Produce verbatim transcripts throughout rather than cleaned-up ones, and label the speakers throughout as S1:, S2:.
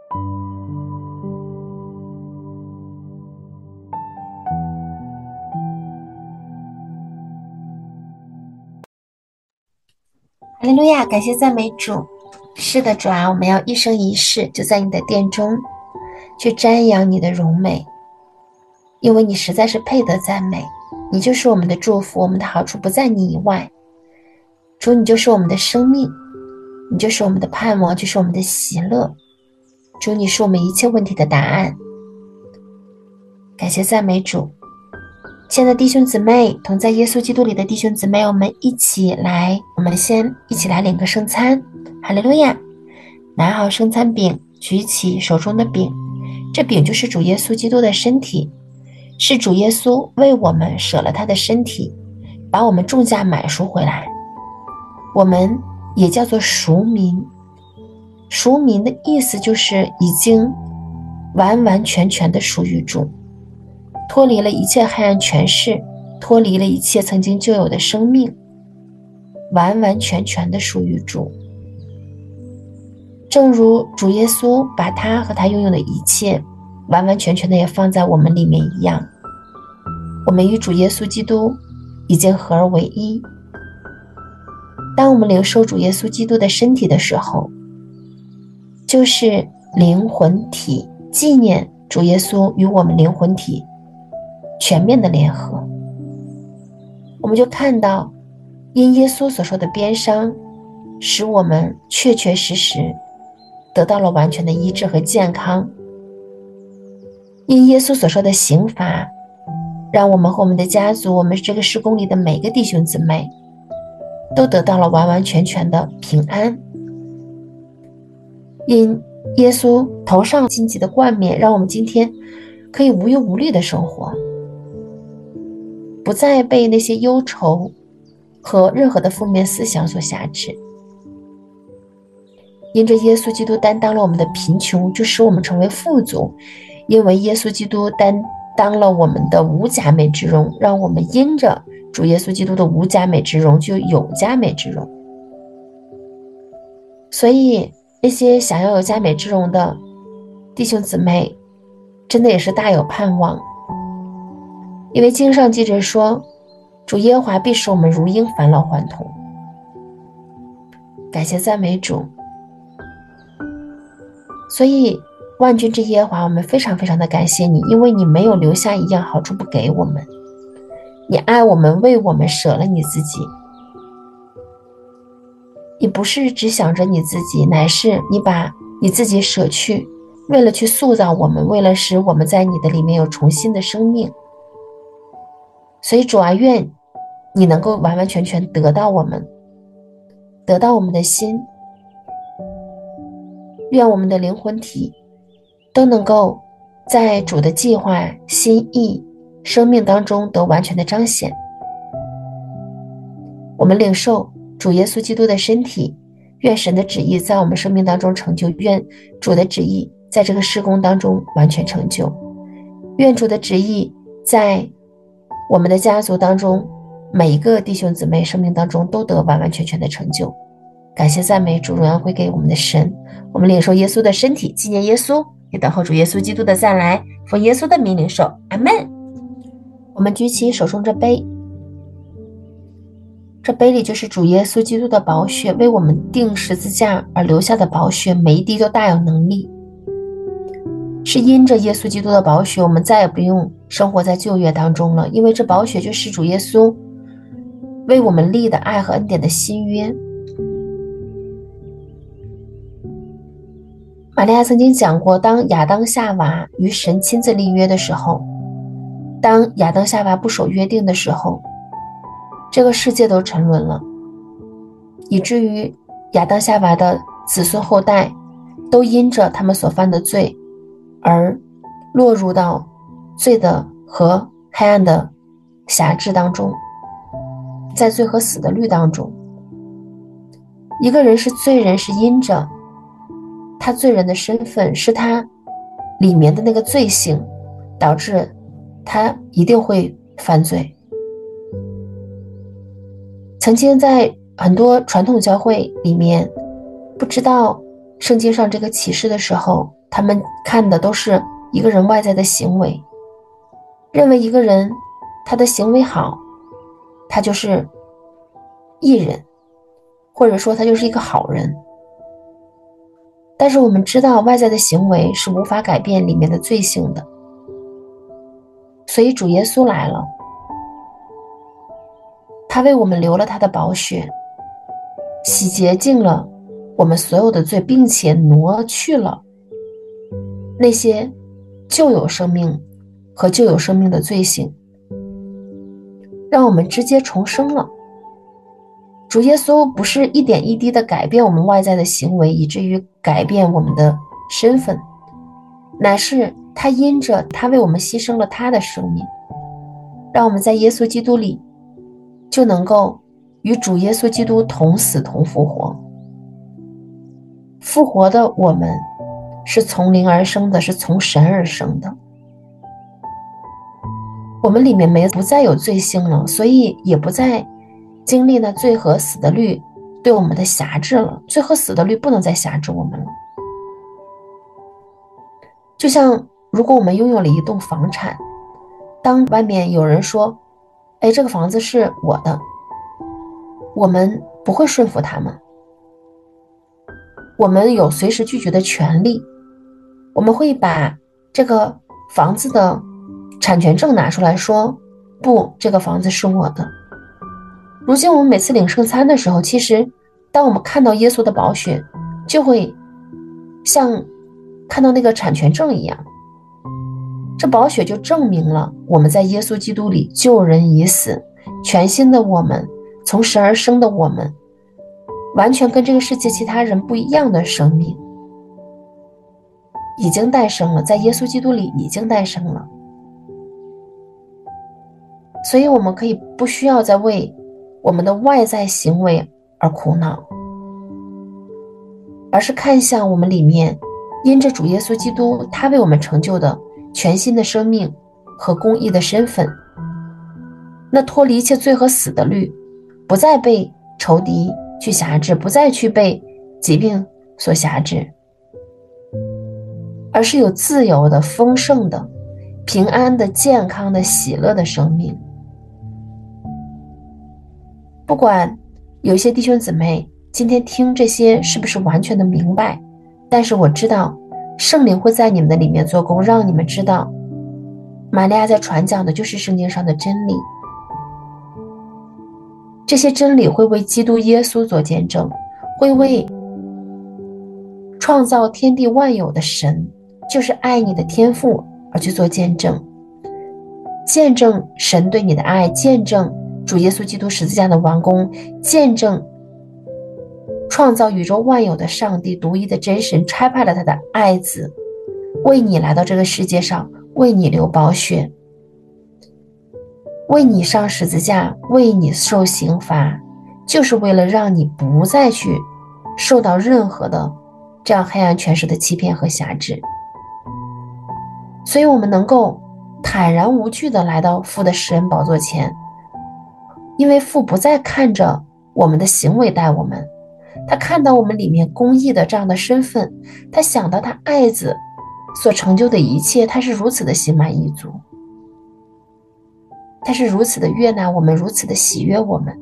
S1: 哈利路亚，感谢赞美主。是的，主啊，我们要一生一世就在你的殿中去瞻仰你的荣美，因为你实在是配得赞美。你就是我们的祝福，我们的好处不在你以外。主，你就是我们的生命，你就是我们的盼望，就是我们的喜乐。主，你是我们一切问题的答案。感谢赞美主。亲爱的弟兄姊妹，同在耶稣基督里的弟兄姊妹，我们一起来，我们先一起来领个圣餐。哈利路亚！拿好圣餐饼，举起手中的饼，这饼就是主耶稣基督的身体，是主耶稣为我们舍了他的身体，把我们重价买赎回来。我们也叫做赎民，赎民的意思就是已经完完全全的属于主，脱离了一切黑暗权势，脱离了一切曾经就有的生命，完完全全的属于主。正如主耶稣把他和他拥有的一切完完全全的也放在我们里面一样，我们与主耶稣基督已经合而为一。当我们领受主耶稣基督的身体的时候，就是灵魂体纪念主耶稣与我们灵魂体全面的联合。我们就看到因耶稣所受的鞭伤，使我们确确实实得到了完全的医治和健康。因耶稣所受的刑罚，让我们和我们的家族，我们这个事工里的每个弟兄姊妹都得到了完完全全的平安。因耶稣头上荆棘的冠冕，让我们今天可以无忧无虑的生活，不再被那些忧愁和任何的负面思想所辖制。因着耶稣基督担当了我们的贫穷，就使我们成为富足，因为耶稣基督担当了我们的无佳美之荣，让我们因着主耶稣基督的无佳美之荣就有佳美之荣。所以那些想要有佳美之荣的弟兄姊妹，真的也是大有盼望。因为经上记着说，主耶和华必使我们如鹰返老还童。感谢赞美主。所以万军之耶和华，我们非常非常的感谢你，因为你没有留下一样好处不给我们，你爱我们，为我们舍了你自己。你不是只想着你自己，乃是你把你自己舍去，为了去塑造我们，为了使我们在你的里面有重新的生命。所以主啊，愿你能够完完全全得到我们，得到我们的心，愿我们的灵魂体都能够在主的计划、心意、生命当中得完全的彰显。我们领受主耶稣基督的身体，愿神的旨意在我们生命当中成就，愿主的旨意在这个事工当中完全成就，愿主的旨意在我们的家族当中每一个弟兄姊妹生命当中都得完完全全的成就。感谢赞美主，荣耀归给我们的神。我们领受耶稣的身体，纪念耶稣，也等候主耶稣基督的再来，奉耶稣的名领受，阿们。我们举起手中这杯，这杯里就是主耶稣基督的宝血，为我们钉十字架而留下的宝血，每一滴都大有能力。是因着耶稣基督的宝血，我们再也不用生活在旧约当中了，因为这宝血就是主耶稣为我们立的爱和恩典的新约。玛利亚曾经讲过，当亚当夏娃与神亲自立约的时候，当亚当夏娃不守约定的时候，这个世界都沉沦了，以至于亚当夏娃的子孙后代都因着他们所犯的罪而落入到罪的和黑暗的辖制当中，在罪和死的律当中。一个人是罪人，是因着他罪人的身份，是他里面的那个罪性导致他一定会犯罪。曾经在很多传统教会里面不知道圣经上这个启示的时候， 他们看的都是一个人外在的行为，认为一个人他的行为好，他就是义人，或者说他就是一个好人。但是我们知道外在的行为是无法改变里面的罪性的，所以主耶稣来了，他为我们流了他的宝血，洗洁净了我们所有的罪，并且挪去了那些旧有生命和旧有生命的罪性，让我们直接重生了。主耶稣不是一点一滴的改变我们外在的行为，以至于改变我们的身份，乃是他因着他为我们牺牲了他的生命，让我们在耶稣基督里就能够与主耶稣基督同死同复活。复活的我们是从灵而生的，是从神而生的，我们里面没不再有罪性了，所以也不再经历那罪和死的律对我们的辖制了，罪和死的律不能再辖制我们了。就像如果我们拥有了一栋房产，当外面有人说，哎，这个房子是我的，我们不会顺服他们，我们有随时拒绝的权利，我们会把这个房子的产权证拿出来说，不，这个房子是我的。如今我们每次领圣餐的时候，其实当我们看到耶稣的宝血，就会像看到那个产权证一样，这宝血就证明了我们在耶稣基督里救人已死，全新的我们，从神而生的我们，完全跟这个世界其他人不一样的生命已经诞生了，在耶稣基督里已经诞生了。所以我们可以不需要再为我们的外在行为而苦恼，而是看向我们里面因着主耶稣基督他为我们成就的全新的生命和公义的身份，那脱离一切罪和死的律，不再被仇敌去辖制，不再去被疾病所辖制，而是有自由的、丰盛的、平安的、健康的、喜乐的生命。不管有一些弟兄姊妹今天听这些是不是完全的明白，但是我知道圣灵会在你们的里面做工，让你们知道玛利亚在传讲的就是圣经上的真理，这些真理会为基督耶稣做见证，会为创造天地万有的神，就是爱你的天父而去做见证，见证神对你的爱，见证主耶稣基督十字架的完工，见证创造宇宙万有的上帝独一的真神差派了他的爱子为你来到这个世界上，为你流宝血，为你上十字架，为你受刑罚，就是为了让你不再去受到任何的这样黑暗权势的欺骗和辖制。所以我们能够坦然无惧地来到父的施恩宝座前，因为父不再看着我们的行为待我们，他看到我们里面公义的这样的身份，他想到他爱子所成就的一切，他是如此的心满意足，他是如此的悦纳我们，如此的喜悦我们。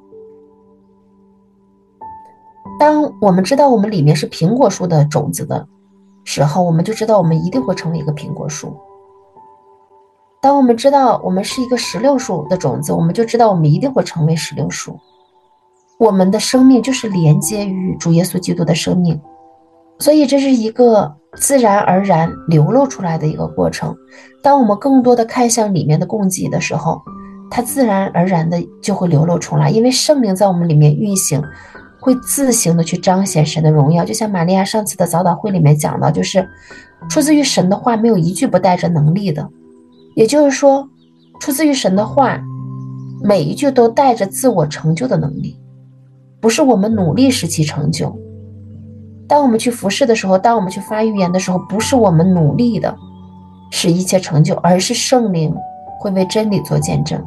S1: 当我们知道我们里面是苹果树的种子的时候，我们就知道我们一定会成为一个苹果树。当我们知道我们是一个石榴树的种子，我们就知道我们一定会成为石榴树。我们的生命就是连接于主耶稣基督的生命，所以这是一个自然而然流露出来的一个过程。当我们更多的看向里面的供给的时候，它自然而然的就会流露出来，因为圣灵在我们里面运行，会自行的去彰显神的荣耀。就像玛利亚上次的早祷会里面讲到，就是出自于神的话没有一句不带着能力的，也就是说出自于神的话每一句都带着自我成就的能力，不是我们努力使其成就。当我们去服侍的时候，当我们去发预言的时候，不是我们努力的使一切成就，而是圣灵会为真理做见证。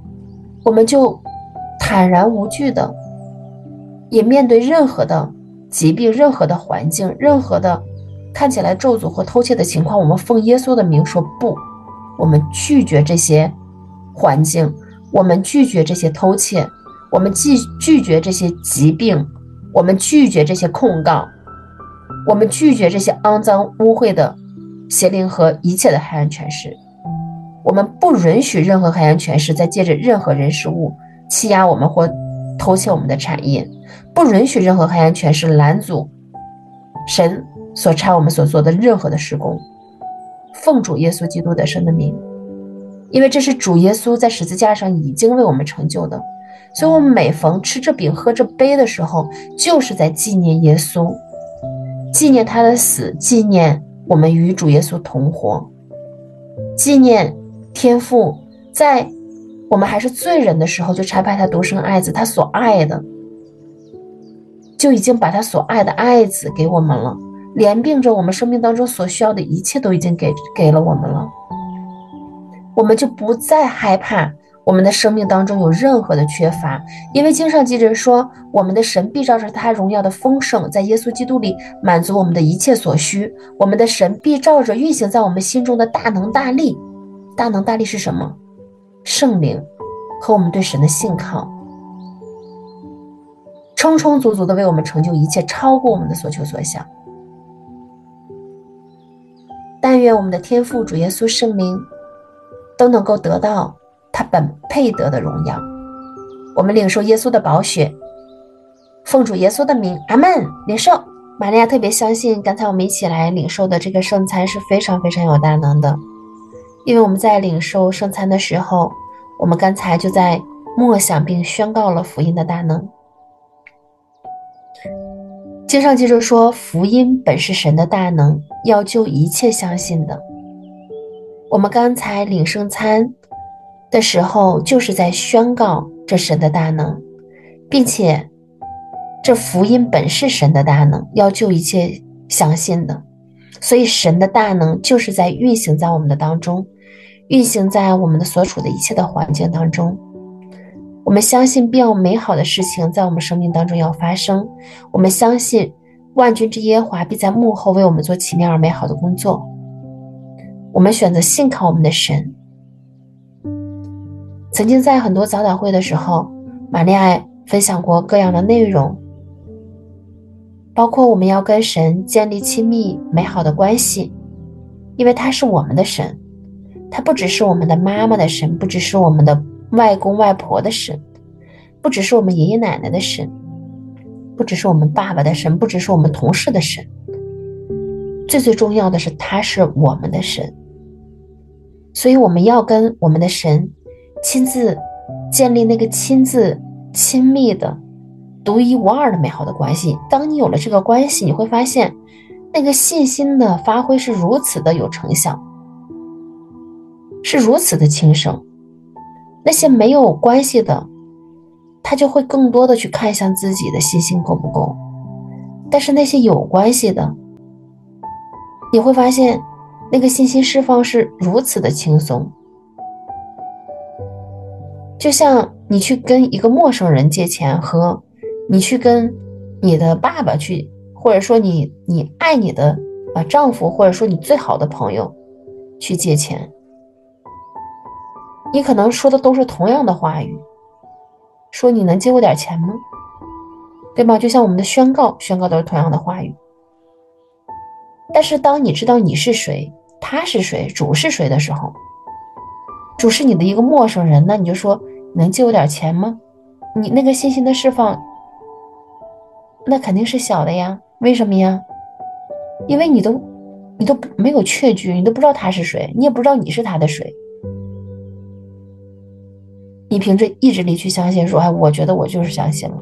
S1: 我们就坦然无惧的，也面对任何的疾病、任何的环境、任何的看起来咒诅和偷窃的情况，我们奉耶稣的名说不，我们拒绝这些环境，我们拒绝这些偷窃，我们拒拒绝这些疾病，我们拒绝这些控告，我们拒绝这些肮脏污秽的邪灵和一切的黑暗权势。我们不允许任何黑暗权势再借着任何人事物欺压我们或偷窃我们的产业，不允许任何黑暗权势拦阻神所差我们所做的任何的事工。奉主耶稣基督得胜的名，因为这是主耶稣在十字架上已经为我们成就的，所以我们每逢吃这饼喝这杯的时候，就是在纪念耶稣，纪念他的死，纪念我们与主耶稣同活，纪念天父在我们还是罪人的时候就差派他独生爱子，他所爱的就已经把他所爱的爱子给我们了，连并着我们生命当中所需要的一切都已经给给了我们了。我们就不再害怕我们的生命当中有任何的缺乏，因为经上记着说，我们的神必照着他荣耀的丰盛，在耶稣基督里满足我们的一切所需。我们的神必照着运行在我们心中的大能大力，大能大力是什么？圣灵和我们对神的信靠，充充足足的为我们成就一切，超过我们的所求所想。但愿我们的天父主耶稣圣灵都能够得到他本配得的荣耀。我们领受耶稣的宝血，奉主耶稣的名，阿们。领受。玛利亚特别相信刚才我们一起来领受的这个圣餐是非常非常有大能的，因为我们在领受圣餐的时候，我们刚才就在默想并宣告了福音的大能。经上记着说，福音本是神的大能，要救一切相信的。我们刚才领圣餐的时候，就是在宣告这神的大能，并且这福音本是神的大能，要救一切相信的。所以神的大能就是在运行在我们的当中，运行在我们的所处的一切的环境当中。我们相信必要美好的事情在我们生命当中要发生，我们相信万军之耶和华必在幕后为我们做奇妙而美好的工作。我们选择信靠我们的神。曾经在很多早祷会的时候，玛利亚分享过各样的内容，包括我们要跟神建立亲密美好的关系，因为他是我们的神，他不只是我们的妈妈的神，不只是我们的外公外婆的神，不只是我们爷爷奶奶的神，不只是我们爸爸的神，不只是我们同事的神，最最重要的是他是我们的神。所以我们要跟我们的神亲自建立那个亲自亲密的独一无二的美好的关系。当你有了这个关系，你会发现那个信心的发挥是如此的有成效，是如此的轻省。那些没有关系的，他就会更多的去看向自己的信心够不够。但是那些有关系的，你会发现那个信心释放是如此的轻松。就像你去跟一个陌生人借钱，和你去跟你的爸爸去，或者说你你爱你的啊丈夫，或者说你最好的朋友去借钱，你可能说的都是同样的话语，说你能借我点钱吗？对吧？就像我们的宣告，宣告都是同样的话语。但是当你知道你是谁，他是谁，主是谁的时候，主是你的一个陌生人，那你就说能借我点钱吗？你那个信心的释放，那肯定是小的呀。为什么呀？因为你都你都没有确据，你都不知道他是谁，你也不知道你是他的谁。你凭着意志力去相信说，哎，我觉得我就是相信了，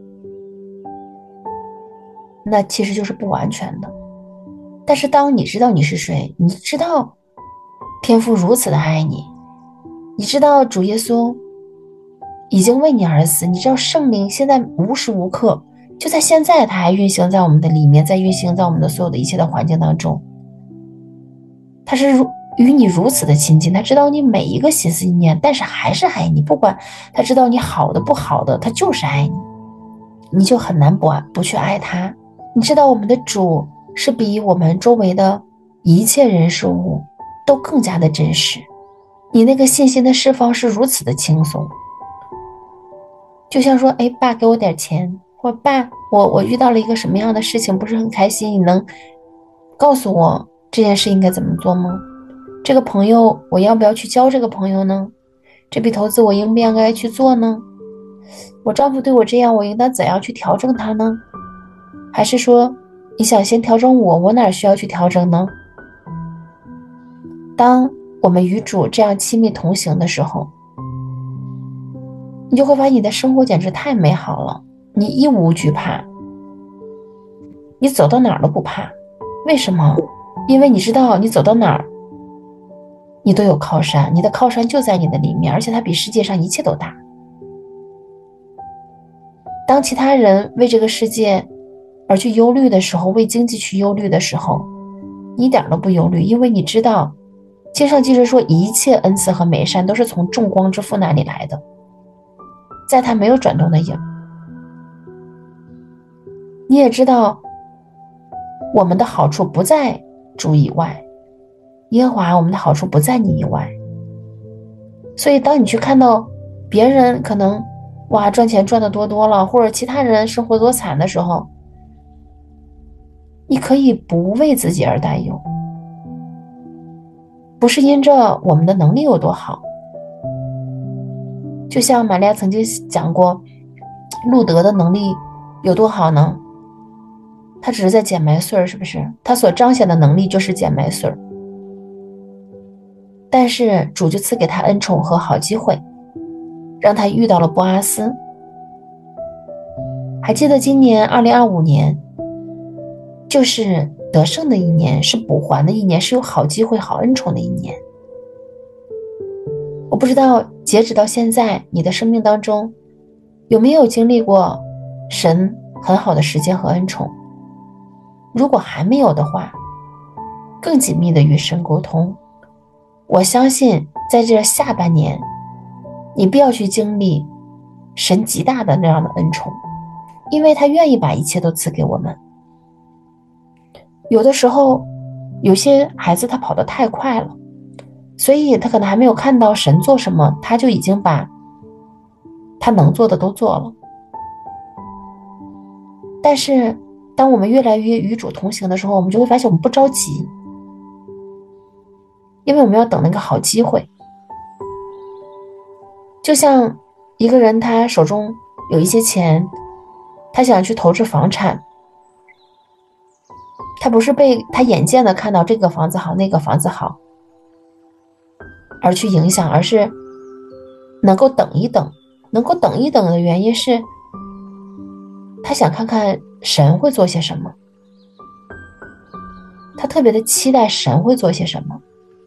S1: 那其实就是不完全的。但是当你知道你是谁，你知道天父如此的爱你，你知道主耶稣已经为你而死，你知道圣灵现在无时无刻，就在现在他还运行在我们的里面，在运行在我们的所有的一切的环境当中。他是如与你如此的亲近，他知道你每一个心思意念，但是还是爱你，不管他知道你好的不好的，他就是爱你，你就很难不不去爱他。 你知道我们的主是比我们周围的一切人事物都更加的真实，你那个信心的释放是如此的轻松。就像说，哎，爸给我点钱，或爸我我遇到了一个什么样的事情不是很开心，你能告诉我这件事应该怎么做吗？这个朋友我要不要去交这个朋友呢？这笔投资我应不应该去做呢？我丈夫对我这样，我应当怎样去调整他呢？还是说你想先调整我，我哪需要去调整呢？当我们与主这样亲密同行的时候，你就会发现你的生活简直太美好了，你一无惧怕，你走到哪儿都不怕。为什么？因为你知道你走到哪儿你都有靠山，你的靠山就在你的里面，而且它比世界上一切都大。当其他人为这个世界而去忧虑的时候，为经济去忧虑的时候，你一点都不忧虑，因为你知道经上记着说，一切恩赐和美善都是从众光之父那里来的，在他没有转动的影。你也知道我们的好处不在主以外，耶和华我们的好处不在你以外。所以当你去看到别人可能哇赚钱赚得多多了，或者其他人生活多惨的时候，你可以不为自己而担忧，不是因着我们的能力有多好。就像玛利亚曾经讲过，路德的能力有多好呢？他只是在捡麦穗儿，是不是？他所彰显的能力就是捡麦穗儿。但是主就赐给他恩宠和好机会，让他遇到了波阿斯。还记得今年二零二五年就是得胜的一年，是补还的一年，是有好机会好恩宠的一年。我不知道截止到现在你的生命当中有没有经历过神很好的时间和恩宠。如果还没有的话，更紧密的与神沟通。我相信在这下半年你不要去经历神极大的那样的恩宠，因为他愿意把一切都赐给我们。有的时候有些孩子他跑得太快了，所以他可能还没有看到神做什么，他就已经把他能做的都做了。但是当我们越来越与主同行的时候，我们就会发现我们不着急，因为我们要等那个好机会。就像一个人他手中有一些钱，他想去投资房产，他不是被他眼见的看到这个房子好那个房子好而去影响，而是能够等一等。能够等一等的原因是他想看看神会做些什么，他特别的期待神会做些什么。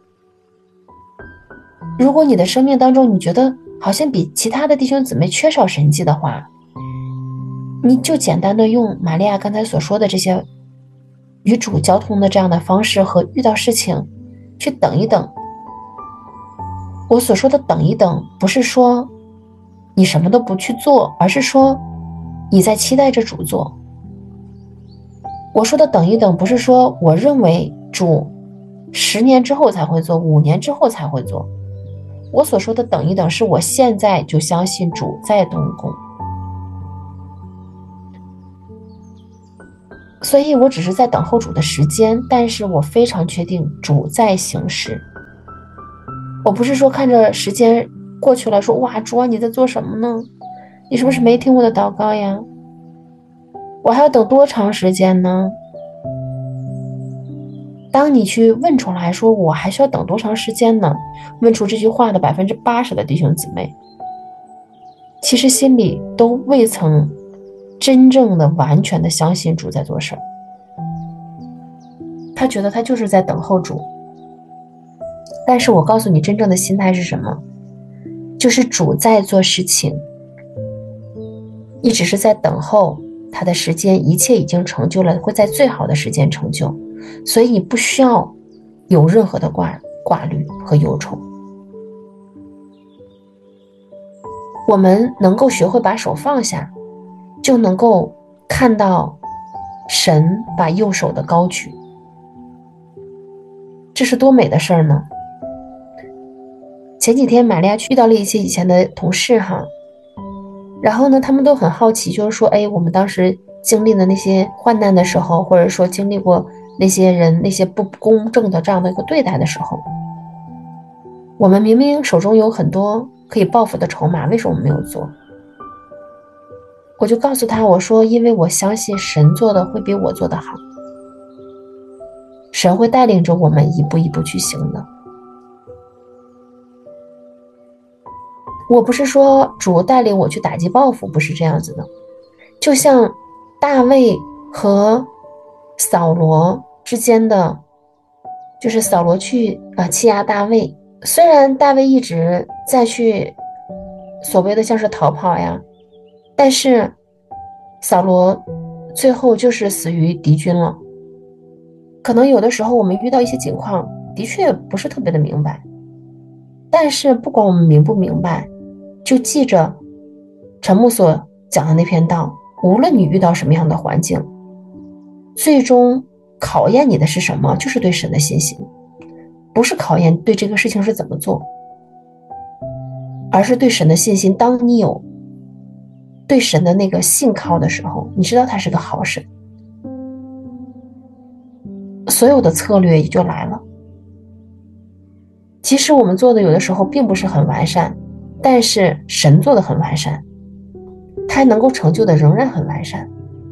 S1: 如果你的生命当中你觉得好像比其他的弟兄姊妹缺少神迹的话，你就简单的用玛利亚刚才所说的这些与主交通的这样的方式，和遇到事情去等一等。我所说的等一等，不是说你什么都不去做，而是说你在期待着主做。我说的等一等，不是说我认为主十年之后才会做，五年之后才会做。我所说的等一等，是我现在就相信主在动工，所以我只是在等候主的时间，但是我非常确定主在行事。我不是说看着时间过去了说，哇，主啊你在做什么呢？你是不是没听我的祷告呀？我还要等多长时间呢？当你去问出来说我还需要等多长时间呢？问出这句话的百分之八十的弟兄姊妹，其实心里都未曾真正的完全的相信主在做事儿。他觉得他就是在等候主，但是我告诉你真正的心态是什么，就是主在做事情，你只是在等候他的时间，一切已经成就了，会在最好的时间成就，所以你不需要有任何的挂挂虑和忧愁。我们能够学会把手放下，就能够看到神把右手的高举，这是多美的事儿呢。前几天玛利亚去遇到了一些以前的同事哈，然后呢他们都很好奇，就是说哎，我们当时经历的那些患难的时候，或者说经历过那些人那些不公正的这样的一个对待的时候，我们明明手中有很多可以报复的筹码，为什么没有做？我就告诉他，我说因为我相信神做的会比我做的好，神会带领着我们一步一步去行的。我不是说主带领我去打击报复，不是这样子的。就像大卫和扫罗之间的，就是扫罗去啊、呃、欺压大卫，虽然大卫一直在去所谓的像是逃跑呀，但是扫罗最后就是死于敌军了。可能有的时候我们遇到一些情况的确不是特别的明白，但是不管我们明不明白，就记着陈牧所讲的那篇道，无论你遇到什么样的环境，最终考验你的是什么？就是对神的信心，不是考验对这个事情是怎么做，而是对神的信心。当你有对神的那个信靠的时候，你知道他是个好神，所有的策略也就来了。其实我们做的有的时候并不是很完善，但是神做的很完善，他能够成就的仍然很完善。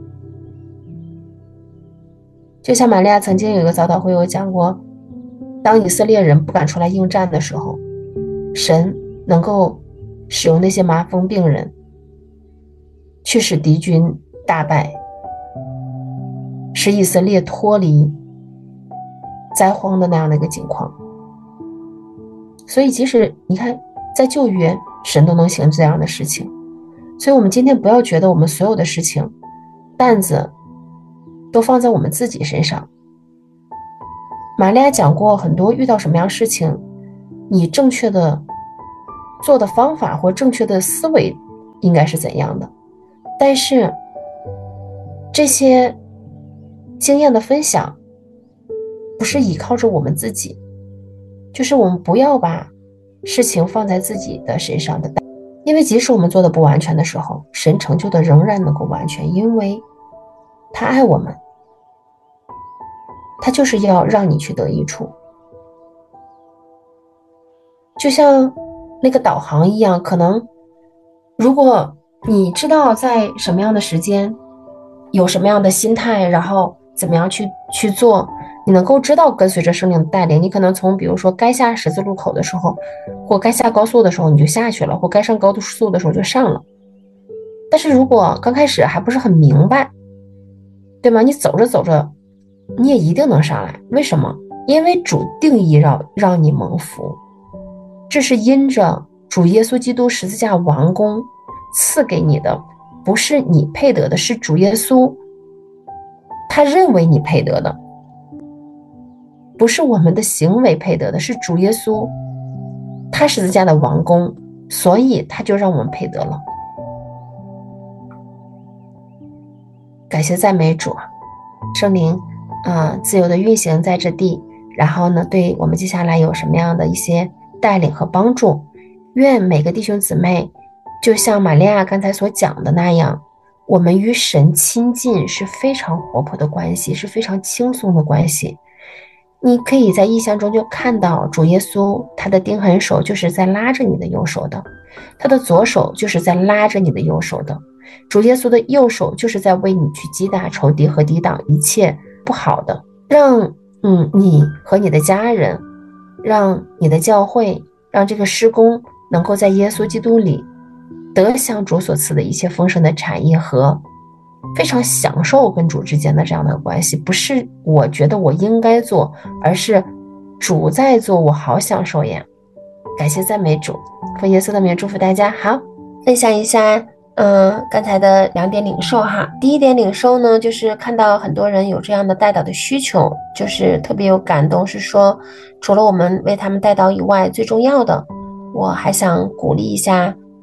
S1: 就像玛利亚曾经有一个早祷会有讲过，当以色列人不敢出来应战的时候，神能够使用那些麻风病人去使敌军大败，使以色列脱离灾荒的那样的一个境况。所以即使你看在旧约神都能行这样的事情，所以我们今天不要觉得我们所有的事情担子都放在我们自己身上。玛利亚讲过很多，遇到什么样事情，你正确的做的方法或正确的思维应该是怎样的，但是这些经验的分享不是依靠着我们自己，就是我们不要把事情放在自己的身上的，因为即使我们做的不完全的时候，神成就的仍然能够完全，因为他爱我们，他就是要让你去得益处。就像那个导航一样，可能如果你知道在什么样的时间有什么样的心态，然后怎么样去去做，你能够知道跟随着圣灵的带领，你可能从比如说该下十字路口的时候，或该下高速的时候你就下去了，或该上高速的时候就上了。但是如果刚开始还不是很明白，对吗？你走着走着你也一定能上来。为什么？因为主定义让让你蒙福，这是因着主耶稣基督十字架完工赐给你的，不是你配得的，是主耶稣他认为你配得的，不是我们的行为配得的，是主耶稣他十字架的完工，所以他就让我们配得了。感谢赞美主啊，圣灵啊、呃，自由的运行在这地，然后呢，对我们接下来有什么样的一些带领和帮助。愿每个弟兄姊妹就像玛利亚刚才所讲的那样，我们与神亲近是非常活泼的关系，是非常轻松的关系。你可以在意象中就看到主耶稣他的钉痕手就是在拉着你的右手的，他的左手就是在拉着你的右手的，主耶稣的右手就是在为你去击打仇敌和抵挡一切不好的，让嗯你和你的家人，让你的教会，让这个施工能够在耶稣基督里得享主所赐的一切丰盛的产业和非常享受跟主之间的这样的关系，不是我觉得我应该做，而是主在做，我好享受呀。感谢赞美主，奉耶稣的名祝福大家。好，分享一下嗯，刚才的两点领受哈。第一点领受呢，就是看到很多人有这样的代祷的需求，就是特别有感动，是说除了我们为他们代祷以外，最重要的我还想鼓励一下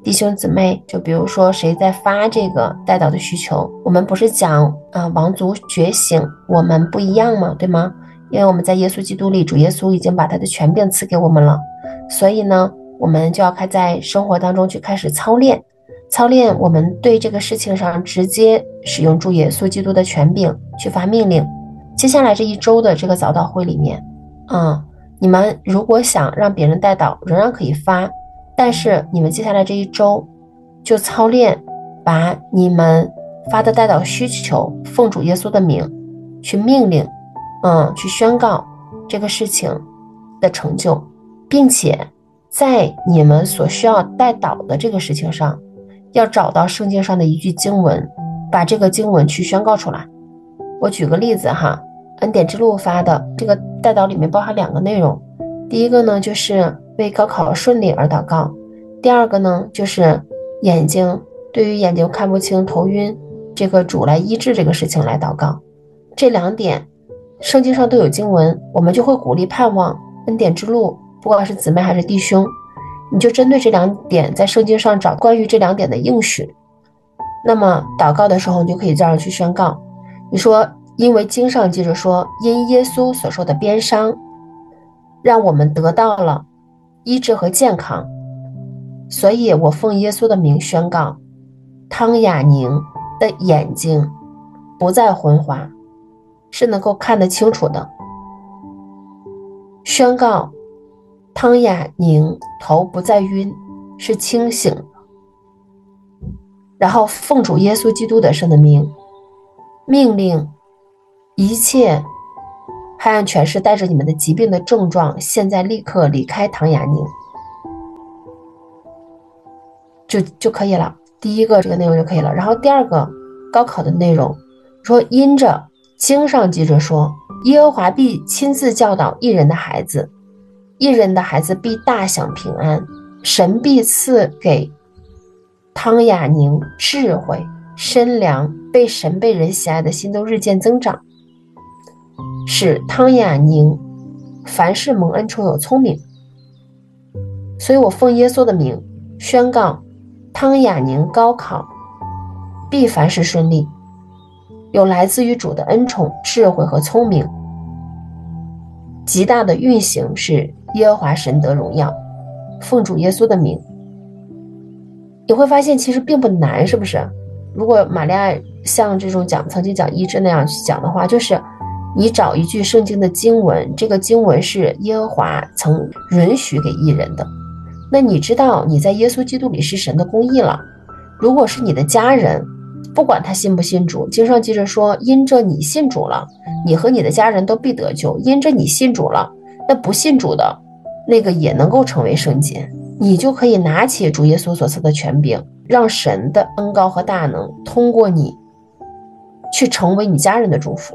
S1: 弟兄姊妹，就比如说谁在发这个代祷的需求，我们不是讲啊、呃、王族觉醒，我们不一样吗？对吗？因为我们在耶稣基督里，主耶稣已经把他的权柄赐给我们了，所以呢，我们就要开在生活当中去开始操练，操练我们对这个事情上直接使用主耶稣基督的权柄去发命令。接下来这一周的这个早祷会里面，啊、嗯，你们如果想让别人代祷，仍然可以发，但是你们接下来这一周就操练，把你们发的代祷需求奉主耶稣的名去命令，嗯，去宣告这个事情的成就，并且在你们所需要代祷的这个事情上，要找到圣经上的一句经文，把这个经文去宣告出来。我举个例子哈，恩典之路发的这个代祷里面包含两个内容，第一个呢就是为高考顺利而祷告，第二个呢就是眼睛对于眼睛看不清头晕这个主来医治这个事情来祷告。这两点圣经上都有经文，我们就会鼓励盼望恩典之路，不管是姊妹还是弟兄，你就针对这两点在圣经上找关于这两点的应许，那么祷告的时候你就可以这样去宣告，你说因为经上记着说，因耶稣所受的鞭伤让我们得到了医治和健康，所以我奉耶稣的名宣告，汤雅宁的眼睛不再昏花，是能够看得清楚的。宣告汤雅宁头不再晕，是清醒的。然后奉主耶稣基督的圣的名，命令一切黑暗权势带着你们的疾病的症状，现在立刻离开唐雅宁，就就可以了。第一个这个内容就可以了。然后第二个高考的内容说，因着经上记着说，耶和华必亲自教导一人的孩子，一人的孩子必大享平安，神必赐给汤雅宁智慧、身量，被神被人喜爱的心都日渐增长，使汤雅宁凡事蒙恩宠有聪明。所以我奉耶稣的名宣告，汤雅宁高考必凡事顺利，有来自于主的恩宠、智慧和聪明，极大的运行是耶和华神得荣耀。奉主耶稣的名，你会发现其实并不难，是不是？如果玛利亚像这种讲曾经讲医治那样去讲的话，就是你找一句圣经的经文，这个经文是耶和华曾允许给义人的，那你知道你在耶稣基督里是神的公义了。如果是你的家人，不管他信不信主，经上记着说，因着你信主了，你和你的家人都必得救，因着你信主了，那不信主的那个也能够成为圣洁，你就可以拿起主耶稣所赐的权柄，让神的恩膏和大能通过你去成为你家人的祝福。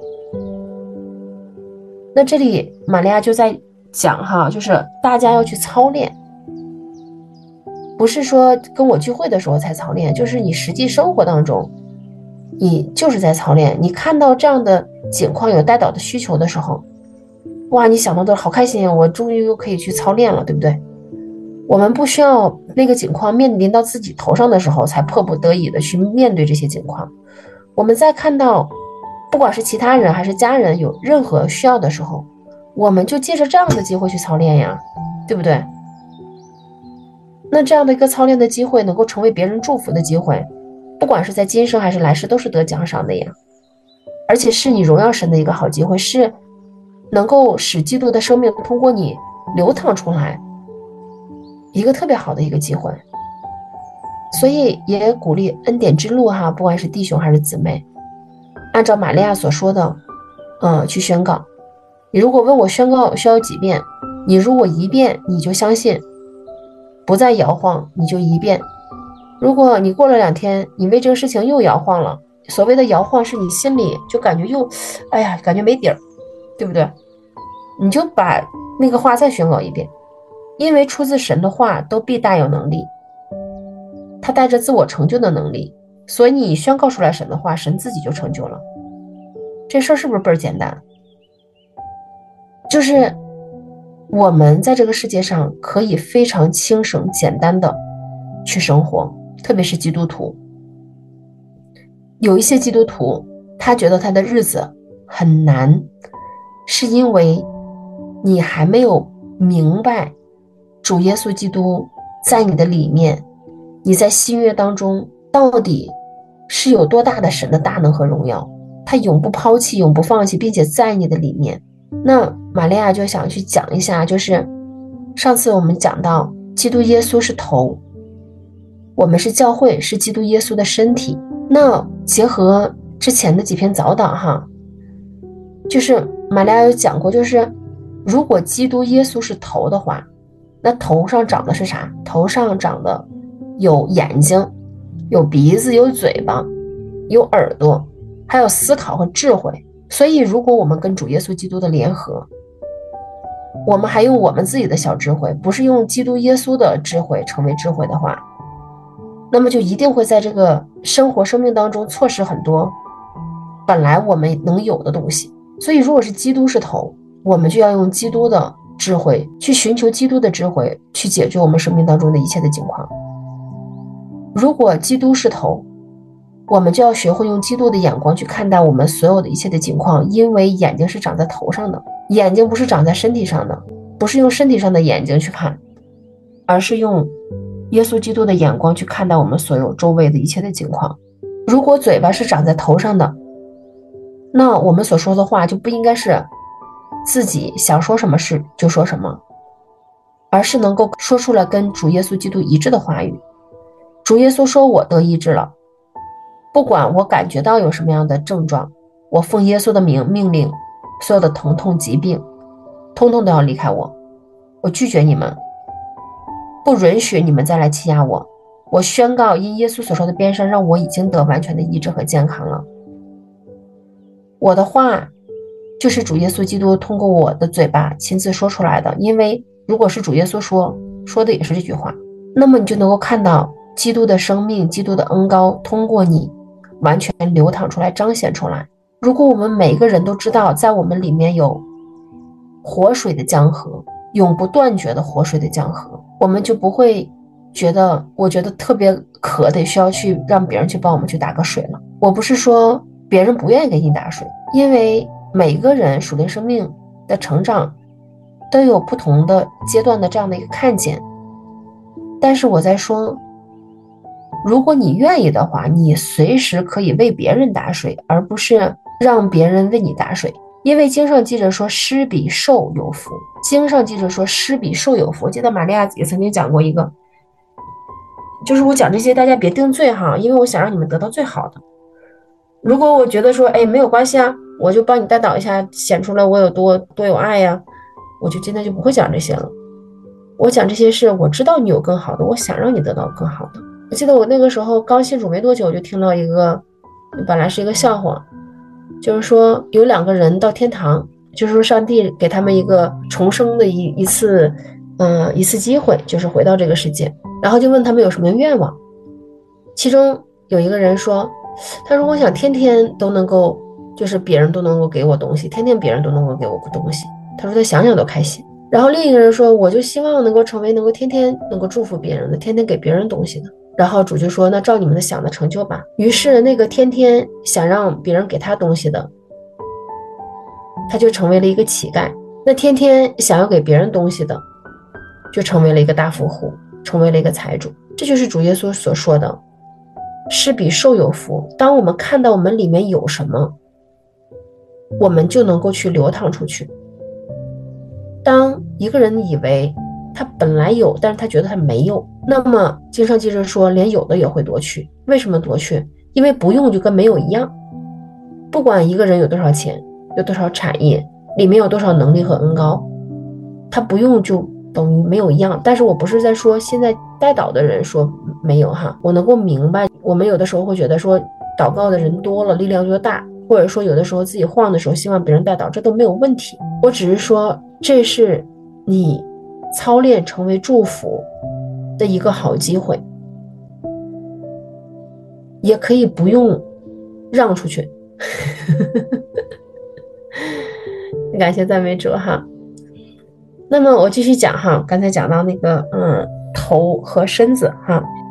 S1: 那这里玛利亚就在讲哈，就是大家要去操练，不是说跟我聚会的时候才操练，就是你实际生活当中你就是在操练。你看到这样的情况有代祷的需求的时候，哇，你想到的好开心，我终于又可以去操练了，对不对？我们不需要那个情况面临到自己头上的时候才迫不得已的去面对这些情况，我们在看到不管是其他人还是家人有任何需要的时候，我们就借着这样的机会去操练呀，对不对？那这样的一个操练的机会能够成为别人祝福的机会，不管是在今生还是来世都是得奖赏的呀，而且是你荣耀神的一个好机会，是能够使基督的生命通过你流淌出来一个特别好的一个机会。所以也鼓励恩典之路哈，不管是弟兄还是姊妹，按照玛利亚所说的嗯，去宣告。你如果问我宣告需要几遍，你如果一遍你就相信不再摇晃，你就一遍。如果你过了两天你为这个事情又摇晃了，所谓的摇晃是你心里就感觉又哎呀感觉没底儿，对不对？你就把那个话再宣告一遍，因为出自神的话都必大有能力，他带着自我成就的能力，所以你宣告出来神的话，神自己就成就了。这事儿是不是倍儿简单？就是我们在这个世界上可以非常轻省简单的去生活，特别是基督徒。有一些基督徒他觉得他的日子很难，是因为你还没有明白主耶稣基督在你的里面，你在新约当中到底是有多大的神的大能和荣耀，他永不抛弃永不放弃，并且在你的里面。那玛利亚就想去讲一下，就是上次我们讲到基督耶稣是头，我们是教会，是基督耶稣的身体。那结合之前的几篇早祷哈，就是玛利亚有讲过，就是如果基督耶稣是头的话，那头上长的是啥？头上长的有眼睛，有鼻子，有嘴巴，有耳朵，还有思考和智慧。所以如果我们跟主耶稣基督的联合，我们还用我们自己的小智慧，不是用基督耶稣的智慧成为智慧的话，那么就一定会在这个生活生命当中错失很多本来我们能有的东西。所以如果是基督是头，我们就要用基督的智慧去寻求基督的智慧，去解决我们生命当中的一切的境况。如果基督是头，我们就要学会用基督的眼光去看待我们所有的一切的境况，因为眼睛是长在头上的，眼睛不是长在身体上的，不是用身体上的眼睛去看，而是用耶稣基督的眼光去看待我们所有周围的一切的境况。如果嘴巴是长在头上的，那我们所说的话就不应该是自己想说什么事就说什么，而是能够说出来跟主耶稣基督一致的话语。主耶稣说我得医治了，不管我感觉到有什么样的症状，我奉耶稣的名命令，所有的疼痛疾病通通都要离开我，我拒绝你们，不允许你们再来欺压我。我宣告因耶稣所说的鞭伤，让我已经得完全的医治和健康了。我的话就是主耶稣基督通过我的嘴巴亲自说出来的，因为如果是主耶稣说说的也是这句话，那么你就能够看到基督的生命，基督的恩膏通过你完全流淌出来，彰显出来。如果我们每一个人都知道在我们里面有活水的江河，永不断绝的活水的江河，我们就不会觉得我觉得特别渴得需要去让别人去帮我们去打个水了。我不是说别人不愿意给你打水，因为每个人属灵生命的成长都有不同的阶段的这样的一个看见，但是我在说，如果你愿意的话，你随时可以为别人打水，而不是让别人为你打水。因为经上记着说施比受有福，经上记着说施比受有福。记得玛利亚也曾经讲过一个，就是我讲这些大家别定罪哈，因为我想让你们得到最好的。如果我觉得说哎没有关系啊，我就帮你带导一下，显出来我有多多有爱呀，我就今天就不会讲这些了。我讲这些是我知道你有更好的，我想让你得到更好的。我记得我那个时候刚信主没多久，我就听到一个本来是一个笑话，就是说有两个人到天堂，就是说上帝给他们一个重生的一一次嗯、呃、一次机会，就是回到这个世界，然后就问他们有什么愿望。其中有一个人说，他说我想天天都能够，就是别人都能够给我东西，天天别人都能够给我东西，他说他想想都开心。然后另一个人说，我就希望能够成为能够天天能够祝福别人的，天天给别人东西的。然后主就说，那照你们的想的成就吧。于是那个天天想让别人给他东西的，他就成为了一个乞丐；那天天想要给别人东西的，就成为了一个大富户，成为了一个财主。这就是主耶稣所说的施比受有福。当我们看到我们里面有什么，我们就能够去流淌出去。当一个人以为他本来有，但是他觉得他没有，那么经上记着说连有的也会夺去。为什么夺去？因为不用就跟没有一样。不管一个人有多少钱，有多少产业，里面有多少能力和恩膏，他不用就等于没有一样。但是我不是在说现在带祷的人说没有哈，我能够明白，我们有的时候会觉得说祷告的人多了力量就大，或者说有的时候自己晃的时候希望别人带祷，这都没有问题。我只是说这是你操练成为祝福的一个好机会，也可以不用让出去感谢赞美主哈。那么我继续讲哈，刚才讲到那个嗯头和身子哈，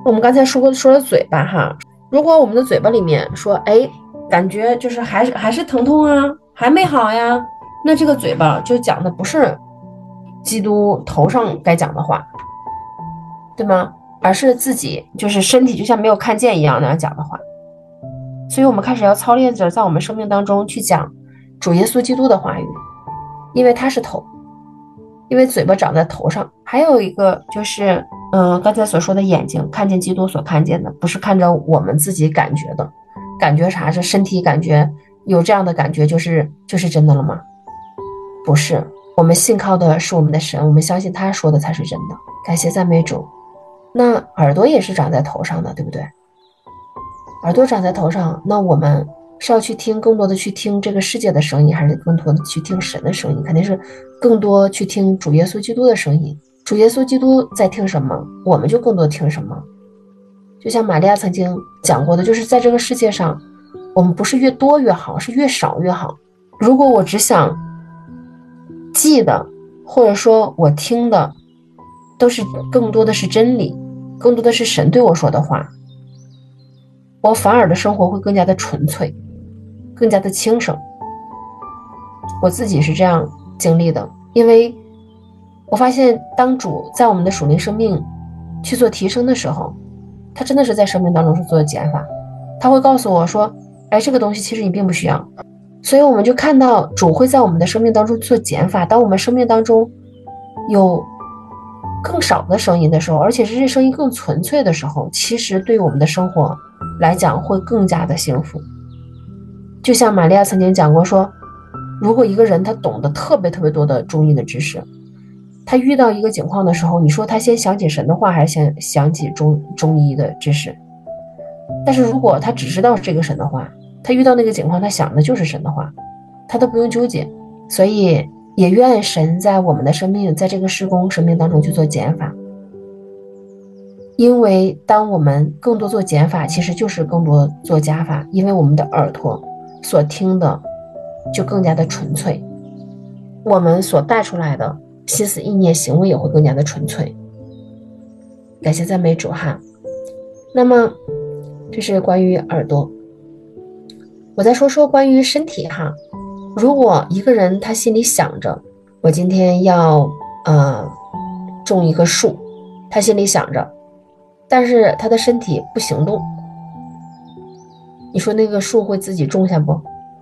S1: 我们刚才说过说了嘴巴哈，如果我们的嘴巴里面说，哎，感觉就是还是还是疼痛啊，还没好呀，那这个嘴巴就讲的不是基督头上该讲的话，对吗？而是自己就是身体就像没有看见一样那样讲的话。所以我们开始要操练着在我们生命当中去讲主耶稣基督的话语，因为他是头，因为嘴巴长在头上。还有一个就是嗯，刚才所说的眼睛看见基督所看见的，不是看着我们自己感觉的。感觉啥？是身体感觉有这样的感觉就是就是真的了吗？不是，我们信靠的是我们的神，我们相信他说的才是真的。感谢赞美主。那耳朵也是长在头上的，对不对？耳朵长在头上，那我们是要去听更多的去听这个世界的声音，还是更多的去听神的声音？肯定是更多去听主耶稣基督的声音。主耶稣基督在听什么，我们就更多听什么。就像玛利亚曾经讲过的，就是在这个世界上，我们不是越多越好，是越少越好。如果我只想记的，或者说我听的都是更多的是真理，更多的是神对我说的话，我反而的生活会更加的纯粹，更加的轻省。我自己是这样经历的，因为我发现当主在我们的属灵生命去做提升的时候，他真的是在生命当中是做减法。他会告诉我说，哎，这个东西其实你并不需要。所以我们就看到主会在我们的生命当中做减法。当我们生命当中有更少的声音的时候，而且是这声音更纯粹的时候，其实对我们的生活来讲会更加的幸福。就像玛利亚曾经讲过说，如果一个人他懂得特别特别多的中医的知识，他遇到一个情况的时候，你说他先想起神的话还是先想起中中医的知识？但是如果他只知道这个神的话，他遇到那个情况他想的就是神的话，他都不用纠结。所以也愿神在我们的生命，在这个事工生命当中去做减法。因为当我们更多做减法，其实就是更多做加法，因为我们的耳朵所听的就更加的纯粹，我们所带出来的心思意念行为也会更加的纯粹。感谢赞美主哈。那么这是关于耳朵。我再说说关于身体哈。如果一个人他心里想着我今天要呃种一个树，他心里想着，但是他的身体不行动，你说那个树会自己种下不？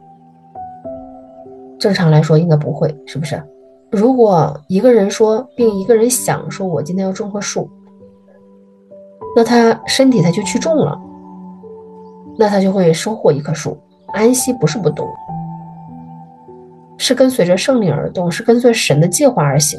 S1: 正常来说应该不会，是不是？如果一个人说，并一个人想说我今天要种棵树，那他身体他就去种了，那他就会收获一棵树。安息不是不动，是跟随着圣灵而动，是跟随神的计划而行。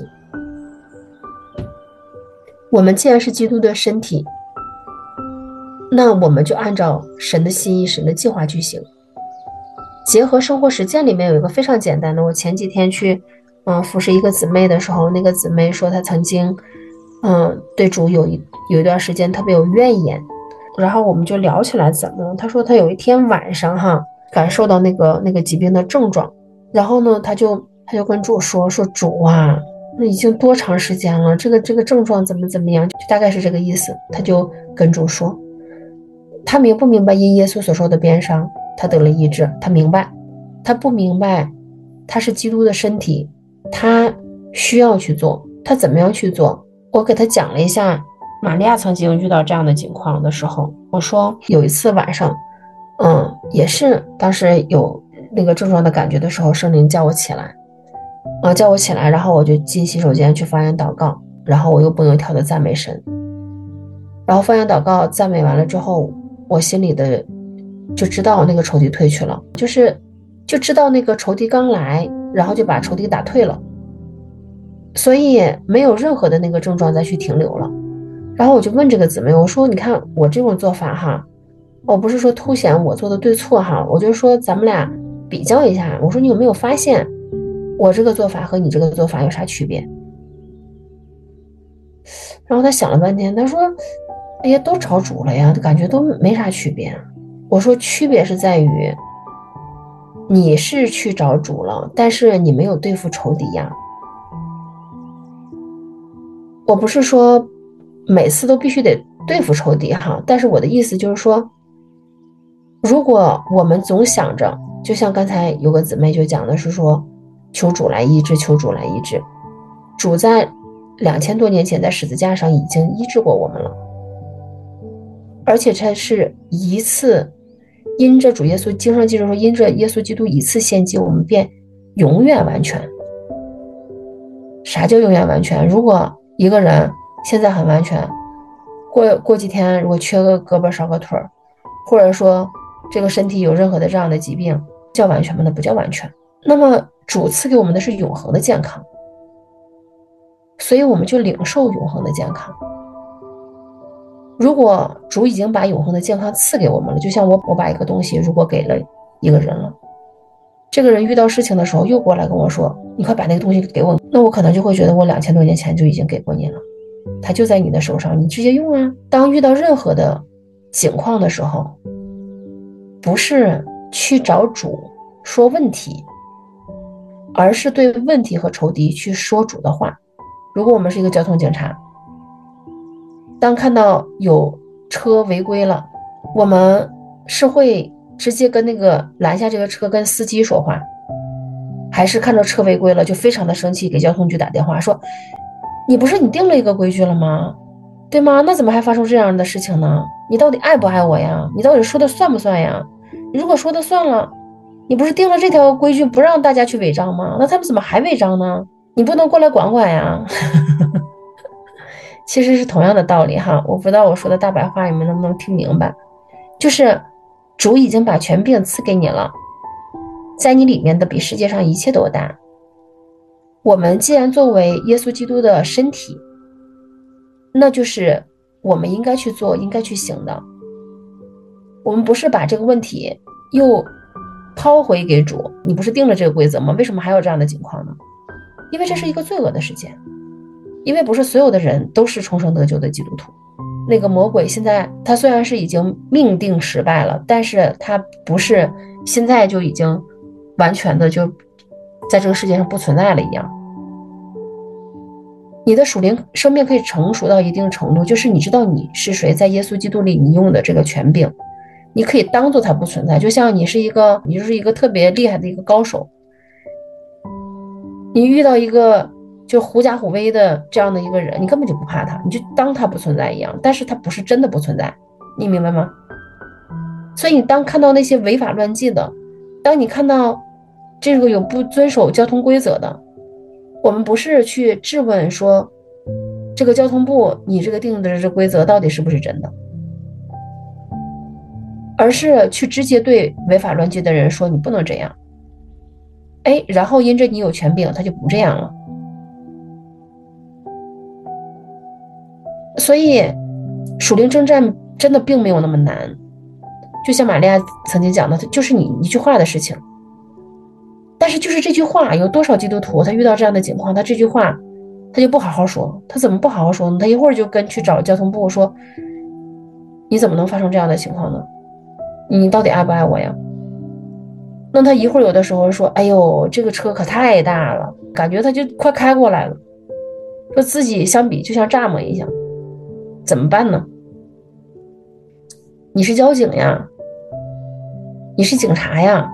S1: 我们既然是基督的身体，那我们就按照神的心意、神的计划去行。结合生活实践里面有一个非常简单的，我前几天去嗯服侍一个姊妹的时候，那个姊妹说她曾经嗯对主有一有一段时间特别有怨言，然后我们就聊起来怎么，她说她有一天晚上哈感受到那个那个疾病的症状，然后呢她就她就跟主说说主啊，那已经多长时间了，这个这个症状怎么怎么样，就大概是这个意思。她就跟主说，她明不明白因耶稣所受的鞭伤他得了医治，他明白。他不明白他是基督的身体，他需要去做，他怎么样去做。我给他讲了一下玛利亚曾经遇到这样的情况的时候，我说有一次晚上嗯，也是当时有那个症状的感觉的时候，圣灵叫我起来啊，叫我起来，然后我就进洗手间去发言祷告，然后我又不能跳的赞美神，然后发言祷告赞美完了之后，我心里的就知道那个仇敌退去了，就是就知道那个仇敌刚来，然后就把仇敌打退了，所以没有任何的那个症状再去停留了。然后我就问这个姊妹，我说你看我这种做法哈，我不是说凸显我做的对错哈，我就说咱们俩比较一下，我说你有没有发现我这个做法和你这个做法有啥区别？然后他想了半天，他说哎呀都找主了呀，感觉都没啥区别。我说区别是在于你是去找主了，但是你没有对付仇敌呀。我不是说每次都必须得对付仇敌哈，但是我的意思就是说，如果我们总想着，就像刚才有个姊妹就讲的是说，求主来医治，求主来医治，主在两千多年前在十字架上已经医治过我们了，而且它是一次，因着主耶稣，经上记着说，因着耶稣基督一次献祭，我们便永远完全。啥叫永远完全？如果一个人现在很完全，过过几天如果缺个胳膊少个腿儿，或者说这个身体有任何的这样的疾病，叫完全吗？那不叫完全。那么主赐给我们的是永恒的健康，所以我们就领受永恒的健康。如果主已经把永恒的健康赐给我们了，就像我我把一个东西如果给了一个人了，这个人遇到事情的时候又过来跟我说，你快把那个东西给我，那我可能就会觉得我两千多年前就已经给过你了，它就在你的手上，你直接用啊。当遇到任何的情况的时候，不是去找主说问题，而是对问题和仇敌去说主的话。如果我们是一个交通警察，当看到有车违规了，我们是会直接跟那个拦下这个车跟司机说话，还是看到车违规了就非常的生气，给交通局打电话说，你不是你定了一个规矩了吗？对吗？那怎么还发生这样的事情呢？你到底爱不爱我呀？你到底说的算不算呀？如果说的算了，你不是定了这条规矩不让大家去违章吗？那他们怎么还违章呢？你不能过来管管呀。其实是同样的道理哈，我不知道我说的大白话你们能不能听明白，就是主已经把权柄赐给你了，在你里面的比世界上一切都大。我们既然作为耶稣基督的身体，那就是我们应该去做应该去行的。我们不是把这个问题又抛回给主，你不是定了这个规则吗？为什么还有这样的情况呢？因为这是一个罪恶的事件，因为不是所有的人都是重生得救的基督徒。那个魔鬼现在他虽然是已经命定失败了，但是他不是现在就已经完全的就在这个世界上不存在了一样。你的属灵生命可以成熟到一定程度，就是你知道你是谁，在耶稣基督里你用的这个权柄，你可以当做它不存在，就像你是一个你就是一个特别厉害的一个高手，你遇到一个就狐假虎威的这样的一个人，你根本就不怕他，你就当他不存在一样，但是他不是真的不存在，你明白吗？所以你当看到那些违法乱纪的，当你看到这个有不遵守交通规则的，我们不是去质问说这个交通部你这个定的这规则到底是不是真的，而是去直接对违法乱纪的人说你不能这样，哎，然后因着你有权柄他就不这样了。所以属灵征战真的并没有那么难，就像玛利亚曾经讲的，就是你一句话的事情。但是就是这句话，有多少基督徒他遇到这样的情况，他这句话他就不好好说，他怎么不好好说呢？他一会儿就跟去找交通部说，你怎么能发生这样的情况呢？你到底爱不爱我呀？那他一会儿有的时候说，哎呦这个车可太大了，感觉他就快开过来了，说自己相比就像蚱蜢一样，怎么办呢？你是交警呀，你是警察呀，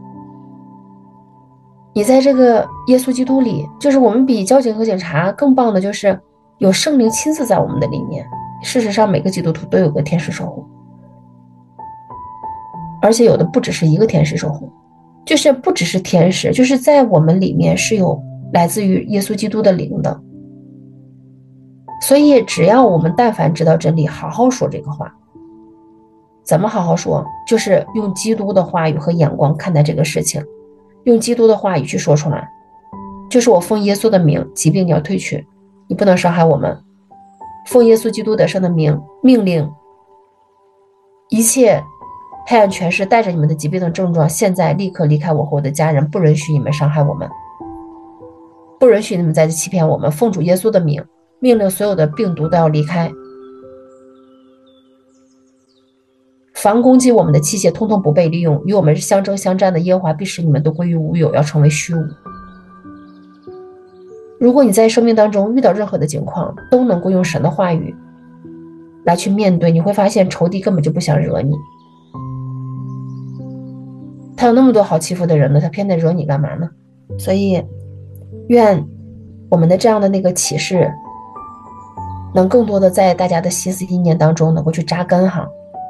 S1: 你在这个耶稣基督里，就是我们比交警和警察更棒的就是有圣灵亲自在我们的里面。事实上每个基督徒都有个天使守护，而且有的不只是一个天使守护，就是不只是天使，就是在我们里面是有来自于耶稣基督的灵的。所以只要我们但凡知道真理，好好说这个话。怎么好好说？就是用基督的话语和眼光看待这个事情，用基督的话语去说出来，就是我奉耶稣的名，疾病你要退去，你不能伤害我们。奉耶稣基督得胜的名，命令一切黑暗权势带着你们的疾病的症状，现在立刻离开我和我的家人，不允许你们伤害我们，不允许你们再欺骗我们。奉主耶稣的名，命令所有的病毒都要离开，凡攻击我们的器械通通不被利用，与我们相争相战的耶和华必使你们都归于无有，要成为虚无。如果你在生命当中遇到任何的情况，都能够用神的话语来去面对，你会发现仇敌根本就不想惹你。他有那么多好欺负的人呢，他偏得惹你干嘛呢？所以愿我们的这样的那个启示能更多的在大家的心思意念当中能够去扎根哈。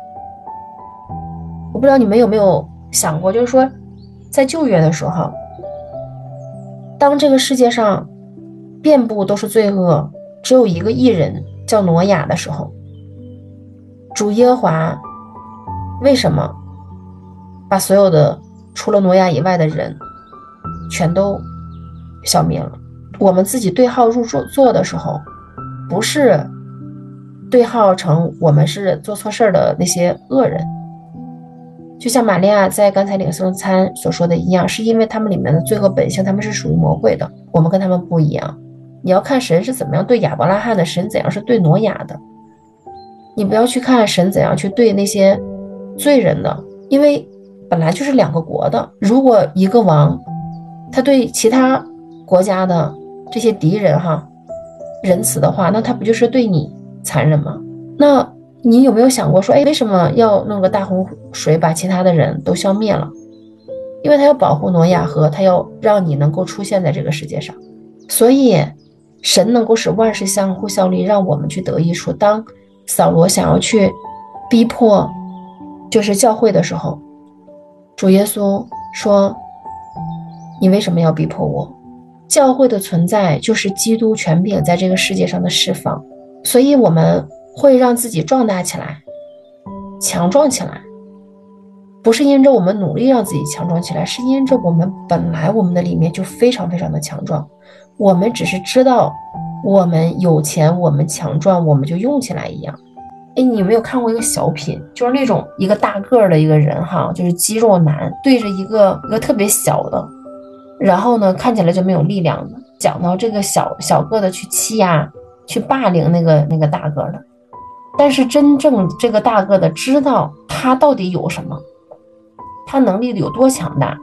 S1: 我不知道你们有没有想过，就是说在旧约的时候，当这个世界上遍布都是罪恶，只有一个义人叫挪亚的时候，主耶和华为什么把所有的除了挪亚以外的人全都消灭了？我们自己对号入座的时候，不是对号成我们是做错事的那些恶人，就像玛利亚在刚才领圣餐所说的一样，是因为他们里面的罪恶本性，他们是属于魔鬼的，我们跟他们不一样。你要看神是怎么样对亚伯拉罕的，神怎样是对挪亚的，你不要去看神怎样去对那些罪人的，因为本来就是两个国的。如果一个王他对其他国家的这些敌人哈仁慈的话，那他不就是对你残忍吗？那你有没有想过说，哎，为什么要弄个大洪水把其他的人都消灭了？因为他要保护挪亚和他要让你能够出现在这个世界上。所以神能够使万事相互效力，让我们去得益处。当扫罗想要去逼迫就是教会的时候，主耶稣说，你为什么要逼迫我？教会的存在就是基督权柄在这个世界上的释放，所以我们会让自己壮大起来，强壮起来，不是因着我们努力让自己强壮起来，是因着我们本来我们的里面就非常非常的强壮，我们只是知道我们有钱，我们强壮，我们就用起来一样。哎，你有没有看过一个小品，就是那种一个大个儿的一个人哈，就是肌肉男对着一个一个特别小的，然后呢看起来就没有力量的，讲到这个小小个的去欺压去霸凌那个那个大个的，但是真正这个大个的知道他到底有什么，他能力有多强大，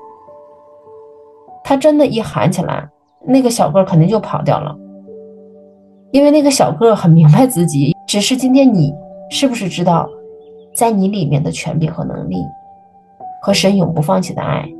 S1: 他真的一喊起来，那个小个肯定就跑掉了。因为那个小个很明白自己，只是今天你是不是知道在你里面的权柄和能力和神永不放弃的爱。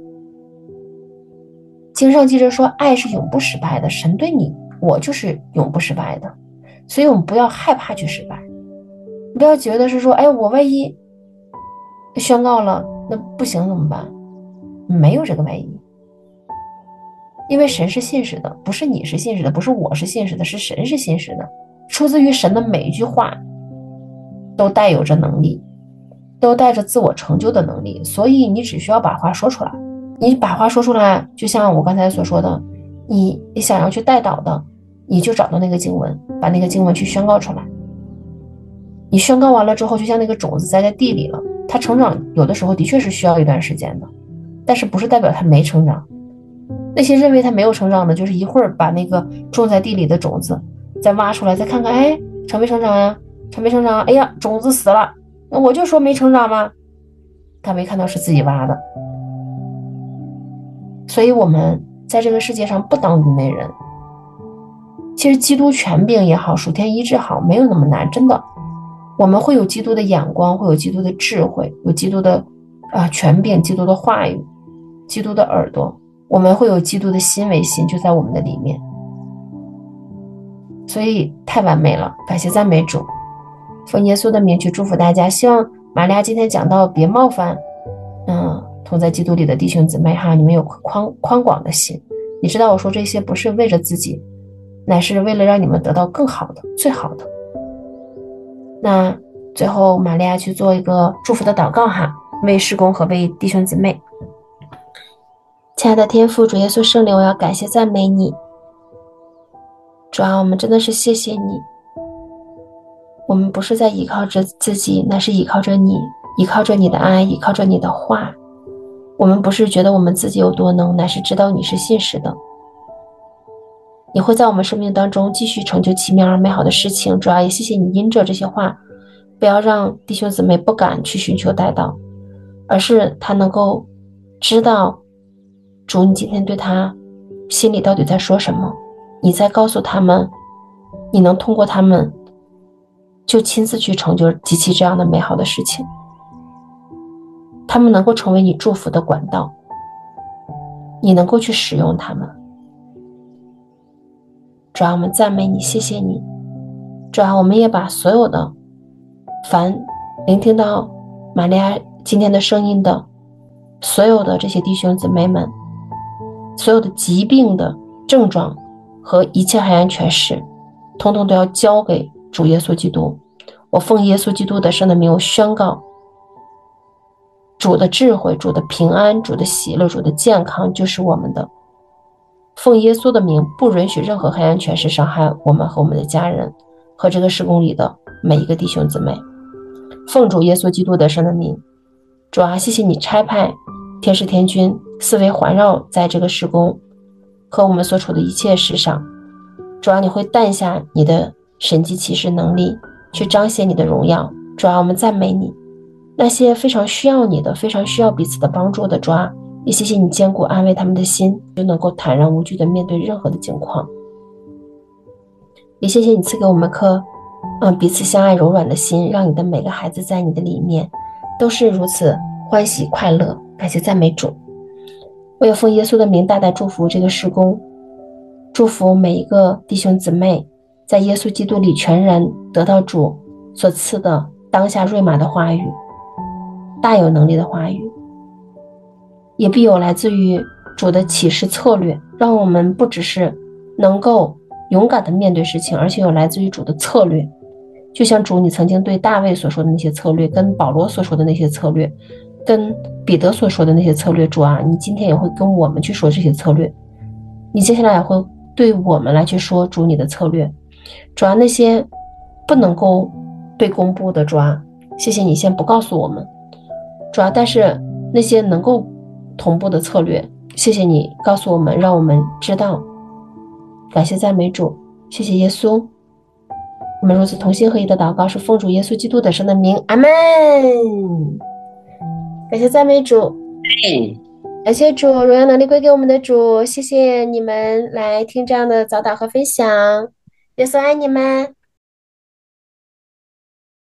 S1: 经上记着说，爱是永不失败的，神对你我就是永不失败的，所以我们不要害怕去失败，不要觉得是说，哎，我万一宣告了那不行怎么办？没有这个万一，因为神是信实的，不是你是信实的，不是我是信实的，是神是信实的。出自于神的每一句话都带有着能力，都带着自我成就的能力，所以你只需要把话说出来。你把话说出来，就像我刚才所说的，你你想要去带导的，你就找到那个经文，把那个经文去宣告出来。你宣告完了之后，就像那个种子栽在地里了，它成长有的时候的确是需要一段时间的，但是不是代表它没成长。那些认为它没有成长的，就是一会儿把那个种在地里的种子再挖出来，再看看，哎，成没成长呀？成没成长？哎呀，种子死了，那我就说没成长吗？他没看到是自己挖的。所以我们在这个世界上不当愚昧人。其实基督权柄也好，属天医治好，没有那么难，真的。我们会有基督的眼光，会有基督的智慧，有基督的啊、呃、权柄，基督的话语，基督的耳朵，我们会有基督的心为心，就在我们的里面。所以太完美了，感谢赞美主，奉耶稣的名去祝福大家。希望玛利亚今天讲到别冒犯嗯，同在基督里的弟兄姊妹哈，你们有宽宽广的心。你知道我说这些不是为着自己，乃是为了让你们得到更好的最好的。那最后玛利亚去做一个祝福的祷告哈，为事工和为弟兄姊妹。亲爱的天父，主耶稣圣灵，我要感谢赞美你。主啊，我们真的是谢谢你，我们不是在依靠着自己，那是依靠着你，依靠着你的爱，依靠着你的话。我们不是觉得我们自己有多能，乃是知道你是信实的，你会在我们生命当中继续成就奇妙而美好的事情。主啊，也谢谢你因着这些话，不要让弟兄姊妹不敢去寻求代祷，而是他能够知道主你今天对他心里到底在说什么，你在告诉他们，你能通过他们就亲自去成就极其这样的美好的事情，他们能够成为你祝福的管道，你能够去使用他们。主啊，我们赞美你，谢谢你。主啊，我们也把所有的凡聆听到玛利亚今天的声音的所有的这些弟兄姊妹们，所有的疾病的症状和一切黑暗权势，统统都要交给主耶稣基督。我奉耶稣基督的圣的名，我宣告主的智慧、主的平安、主的喜乐、主的健康就是我们的。奉耶稣的名，不允许任何黑暗权势伤害我们和我们的家人和这个事工里的每一个弟兄姊妹。奉主耶稣基督的圣的名，主啊，谢谢你差派天使天军四围环绕在这个事工和我们所处的一切事上。主啊，你会诞下你的神迹奇事能力，去彰显你的荣耀。主啊，我们赞美你。那些非常需要你的、非常需要彼此的帮助的，主啊，也谢谢你坚固安慰他们的心，就能够坦然无惧地面对任何的境况。也谢谢你赐给我们颗嗯，彼此相爱柔软的心，让你的每个孩子在你的里面都是如此欢喜快乐。感谢赞美主。我也奉耶稣的名大大祝福这个事工，祝福每一个弟兄姊妹在耶稣基督里全然得到主所赐的当下瑞玛的话语，大有能力的话语，也必有来自于主的启示策略，让我们不只是能够勇敢地面对事情，而且有来自于主的策略。就像主你曾经对大卫所说的那些策略，跟保罗所说的那些策略，跟彼得所说的那些策略，主啊，你今天也会跟我们去说这些策略，你接下来也会对我们来去说主你的策略。主啊，那些不能够被公布的，主啊，谢谢你先不告诉我们。主啊，但是那些能够同步的策略，谢谢你告诉我们，让我们知道。感谢赞美主，谢谢耶稣。我们如此同心合一的祷告，是奉主耶稣基督的圣的名，阿们。感谢赞美主，感谢主，荣耀能力归给我们的主。谢谢你们来听这样的早祷和分享，耶稣爱你们。